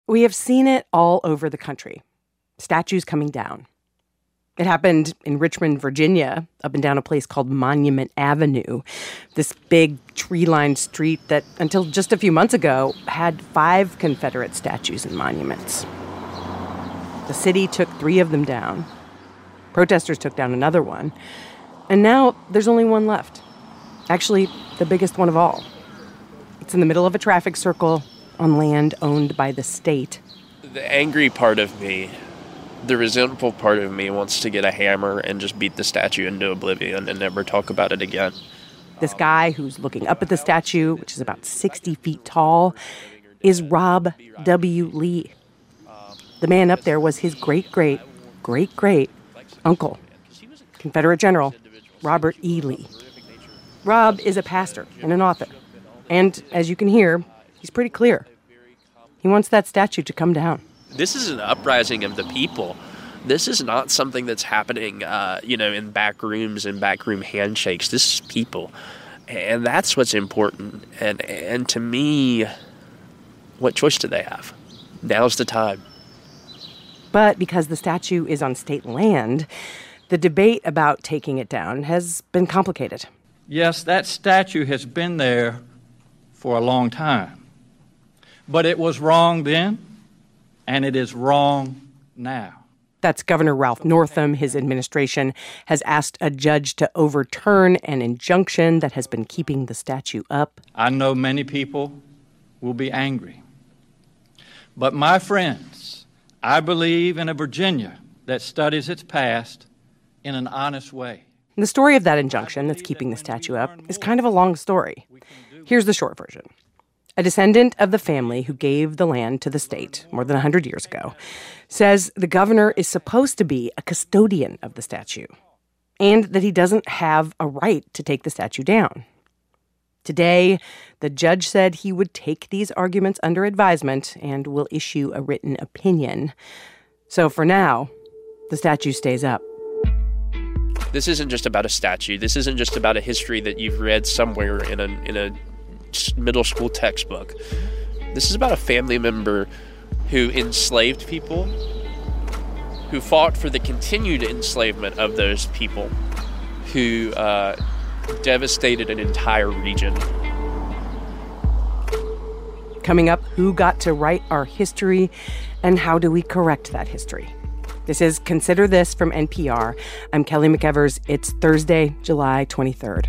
We have seen it all over the country. Statues coming down. It happened in Richmond, Virginia, up and down a place called Monument Avenue, this big tree-lined street that, until just a few months ago, had 5 Confederate statues and monuments. The city took 3 of them down. Protesters took down another one. And now there's only one left. Actually, the biggest one of all. It's in the middle of a traffic circle on land owned by the state. The angry part of me, the resentful part of me wants to get a hammer and just beat the statue into oblivion and never talk about it again. This guy who's looking up at the statue, which is about 60 feet tall, is Rob W. Lee. The man up there was his great-great-great-great-uncle, Confederate General Robert E. Lee. Rob is a pastor and an author. And as you can hear, he's pretty clear. He wants that statue to come down. This is an uprising of the people. This is not something that's happening, in back rooms and backroom handshakes. This is people. And that's what's important. And to me, what choice do they have? Now's the time. But because the statue is on state land, the debate about taking it down has been complicated. Yes, that statue has been there for a long time. But it was wrong then, and it is wrong now. That's Governor Ralph Northam. His administration has asked a judge to overturn an injunction that has been keeping the statue up. I know many people will be angry. But my friends, I believe in a Virginia that studies its past in an honest way. The story of that injunction that's keeping the statue up is kind of a long story. Here's the short version. A descendant of the family who gave the land to the state more than 100 years ago says the governor is supposed to be a custodian of the statue and that he doesn't have a right to take the statue down. Today, the judge said he would take these arguments under advisement and will issue a written opinion. So for now, the statue stays up. This isn't just about a statue. This isn't just about a history that you've read somewhere in a middle school textbook. This is about a family member who enslaved people, who fought for the continued enslavement of those people, who devastated an entire region. Coming up, who got to write our history and how do we correct that history? This is Consider This from NPR. I'm Kelly McEvers. It's Thursday, July 23rd.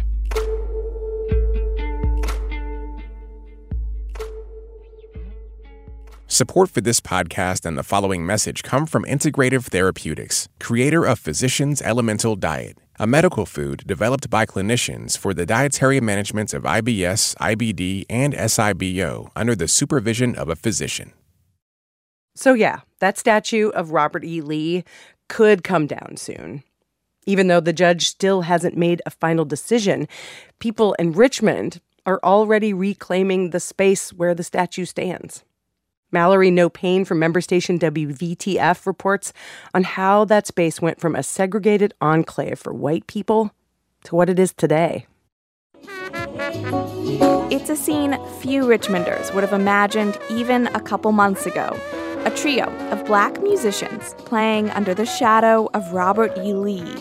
Support for this podcast and the following message come from Integrative Therapeutics, creator of Physicians Elemental Diet, a medical food developed by clinicians for the dietary management of IBS, IBD, and SIBO under the supervision of a physician. So yeah, that statue of Robert E. Lee could come down soon. Even though the judge still hasn't made a final decision, people in Richmond are already reclaiming the space where the statue stands. Mallory No Pain from member station WVTF reports on how that space went from a segregated enclave for white people to what it is today. It's a scene few Richmonders would have imagined even a couple months ago. A trio of black musicians playing under the shadow of Robert E. Lee.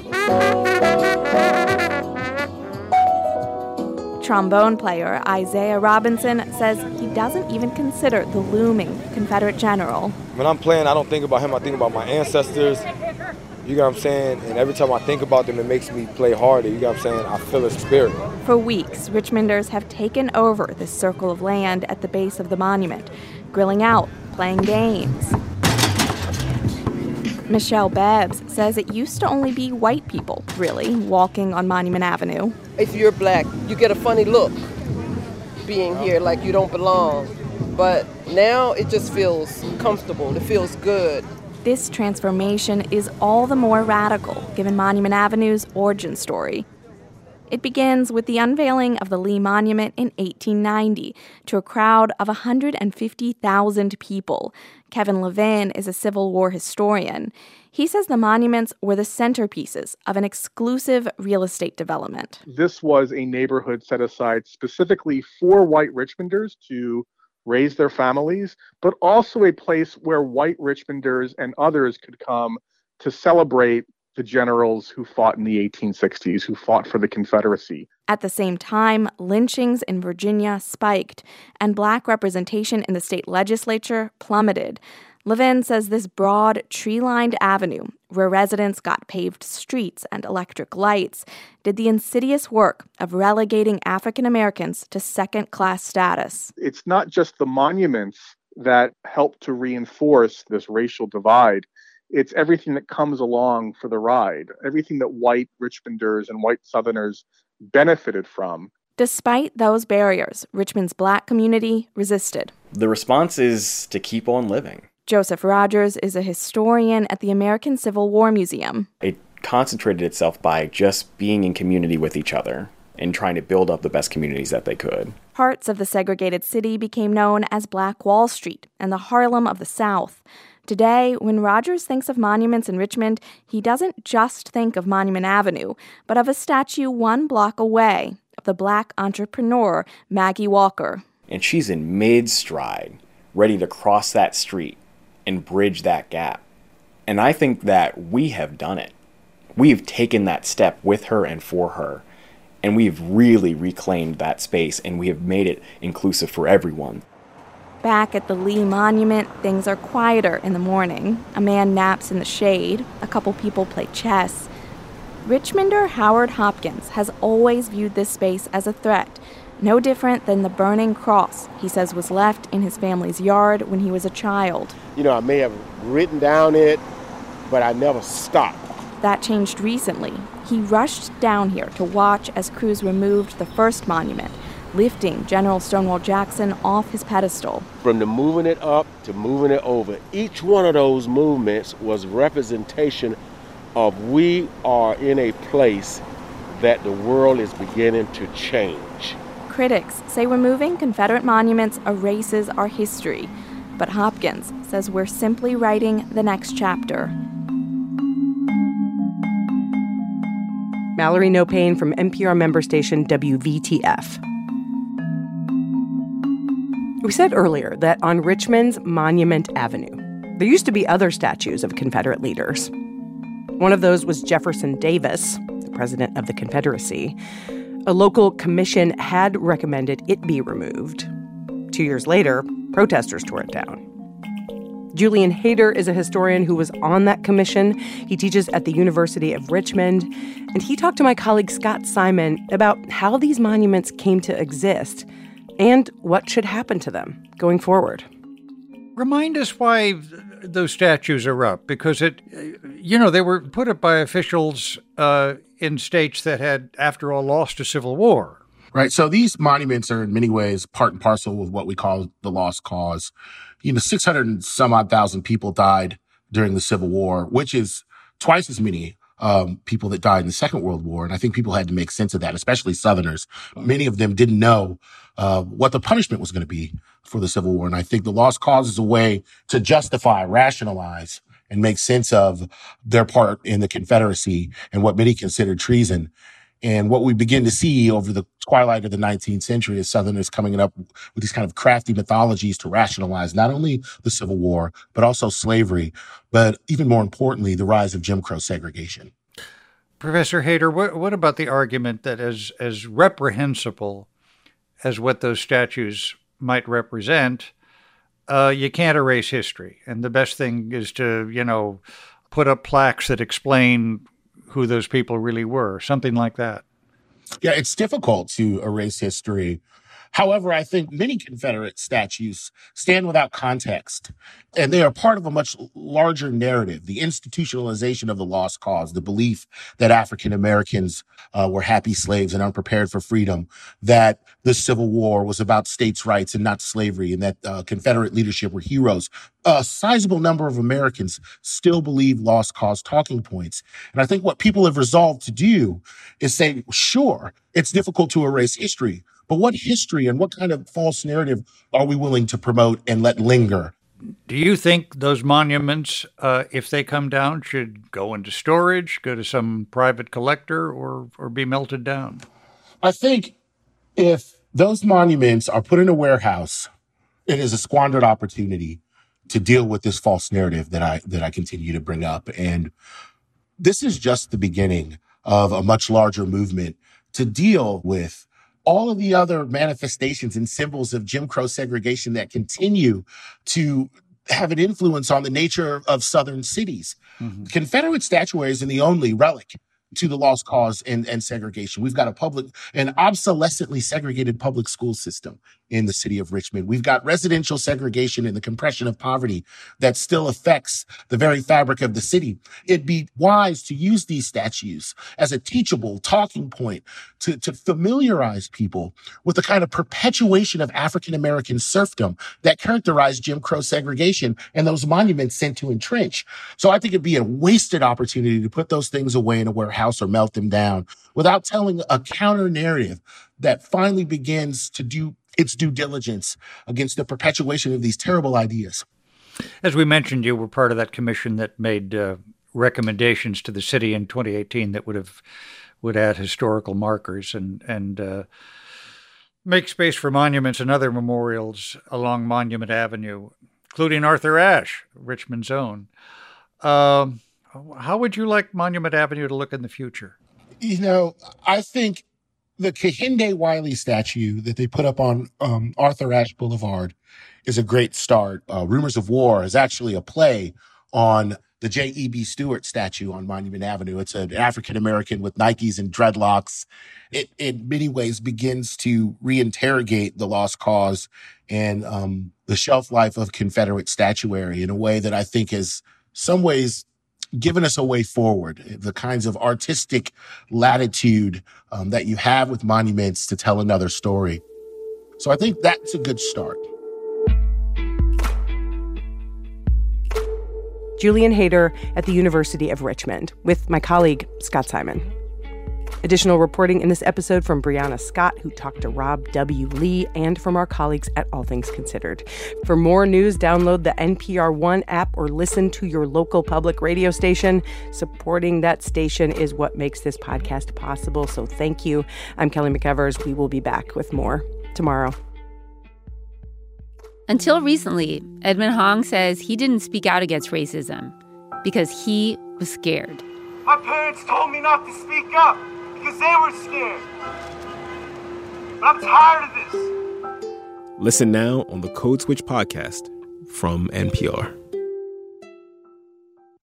Trombone player Isaiah Robinson says he doesn't even consider the looming Confederate general. When I'm playing, I don't think about him, I think about my ancestors. You know what I'm saying? And every time I think about them, it makes me play harder. You know what I'm saying? I feel his spirit. For weeks, Richmonders have taken over this circle of land at the base of the monument, grilling out, playing games. Michelle Bebbs says it used to only be white people, really, walking on Monument Avenue. If you're black, you get a funny look being here, like you don't belong. But now it just feels comfortable. It feels good. This transformation is all the more radical, given Monument Avenue's origin story. It begins with the unveiling of the Lee Monument in 1890 to a crowd of 150,000 people. Kevin Levin is a Civil War historian. He says the monuments were the centerpieces of an exclusive real estate development. This was a neighborhood set aside specifically for white Richmonders to raise their families, but also a place where white Richmonders and others could come to celebrate the generals who fought in the 1860s, who fought for the Confederacy. At the same time, lynchings in Virginia spiked, and Black representation in the state legislature plummeted. Levin says this broad, tree-lined avenue, where residents got paved streets and electric lights, did the insidious work of relegating African Americans to second-class status. It's not just the monuments that help to reinforce this racial divide. It's everything that comes along for the ride, everything that white Richmonders and white Southerners benefited from. Despite those barriers, Richmond's Black community resisted. The response is to keep on living. Joseph Rogers is a historian at the American Civil War Museum. It concentrated itself by just being in community with each other and trying to build up the best communities that they could. Parts of the segregated city became known as Black Wall Street and the Harlem of the South. Today, when Rogers thinks of monuments in Richmond, he doesn't just think of Monument Avenue, but of a statue 1 block away of the Black entrepreneur Maggie Walker. And she's in mid-stride, ready to cross that street and bridge that gap. And I think that we have done it. We've taken that step with her and for her. And we've really reclaimed that space, and we have made it inclusive for everyone. Back at the Lee Monument, things are quieter in the morning. A man naps in the shade. A couple people play chess. Richmonder Howard Hopkins has always viewed this space as a threat. No different than the burning cross he says was left in his family's yard when he was a child. I may have written down it, but I never stopped. That changed recently. He rushed down here to watch as crews removed the first monument, lifting General Stonewall Jackson off his pedestal. From the moving it up to moving it over, each one of those movements was representation of we are in a place that the world is beginning to change. Critics say removing Confederate monuments erases our history, but Hopkins says we're simply writing the next chapter. Mallory No Pain from NPR member station WVTF. We said earlier that on Richmond's Monument Avenue, there used to be other statues of Confederate leaders. One of those was Jefferson Davis, the president of the Confederacy. A local commission had recommended it be removed. 2 years later, protesters tore it down. Julian Hayter is a historian who was on that commission. He teaches at the University of Richmond. And he talked to my colleague Scott Simon about how these monuments came to exist and what should happen to them going forward. Remind us why those statues are up, because they were put up by officials in states that had, after all, lost a civil war. Right. So these monuments are in many ways part and parcel with what we call the lost cause. 600 and some odd thousand people died during the Civil War, which is twice as many people that died in the Second World War. And I think people had to make sense of that, especially Southerners. Many of them didn't know what the punishment was going to be for the Civil War. And I think the lost cause is a way to justify, rationalize, and make sense of their part in the Confederacy and what many considered treason. And what we begin to see over the twilight of the 19th century is Southerners coming up with these kind of crafty mythologies to rationalize not only the Civil War, but also slavery, but even more importantly, the rise of Jim Crow segregation. Professor Hayter, what about the argument that as reprehensible as what those statues might represent, you can't erase history, and the best thing is to, put up plaques that explain who those people really were, something like that? Yeah, it's difficult to erase history. However, I think many Confederate statues stand without context, and they are part of a much larger narrative, the institutionalization of the lost cause, the belief that African Americans were happy slaves and unprepared for freedom, that the Civil War was about states' rights and not slavery, and that Confederate leadership were heroes. A sizable number of Americans still believe lost cause talking points. And I think what people have resolved to do is say, sure, it's difficult to erase history, but what history and what kind of false narrative are we willing to promote and let linger? Do you think those monuments, if they come down, should go into storage, go to some private collector, or be melted down? I think if those monuments are put in a warehouse It is a squandered opportunity to deal with this false narrative that I continue to bring up. And this is just the beginning of a much larger movement to deal with all of the other manifestations and symbols of Jim Crow segregation that continue to have an influence on the nature of Southern cities. Mm-hmm. Confederate statuary isn't the only relic to the lost cause and segregation. We've got an obsolescently segregated public school system in the city of Richmond. We've got residential segregation and the compression of poverty that still affects the very fabric of the city. It'd be wise to use these statues as a teachable talking point to familiarize people with the kind of perpetuation of African-American serfdom that characterized Jim Crow segregation and those monuments sent to entrench. So I think it'd be a wasted opportunity to put those things away in a warehouse or melt them down without telling a counter narrative that finally begins to do its due diligence against the perpetuation of these terrible ideas. As we mentioned, you were part of that commission that made recommendations to the city in 2018 that would add historical markers and make space for monuments and other memorials along Monument Avenue, including Arthur Ashe, Richmond's own. How would you like Monument Avenue to look in the future? I think the Kehinde Wiley statue that they put up on Arthur Ashe Boulevard is a great start. Rumors of War is actually a play on the J.E.B. Stewart statue on Monument Avenue. It's an African-American with Nikes and dreadlocks. It in many ways begins to reinterrogate the lost cause and the shelf life of Confederate statuary in a way that I think is some ways given us a way forward, the kinds of artistic latitude that you have with monuments to tell another story. So I think that's a good start. Julian Hayter at the University of Richmond with my colleague, Scott Simon. Additional reporting in this episode from Brianna Scott, who talked to Rob W. Lee, and from our colleagues at All Things Considered. For more news, download the NPR One app or listen to your local public radio station. Supporting that station is what makes this podcast possible, so thank you. I'm Kelly McEvers. We will be back with more tomorrow. Until recently, Edmund Hong says he didn't speak out against racism because he was scared. My parents told me not to speak up because they were scared. But I'm tired of this. Listen now on the Code Switch podcast from NPR.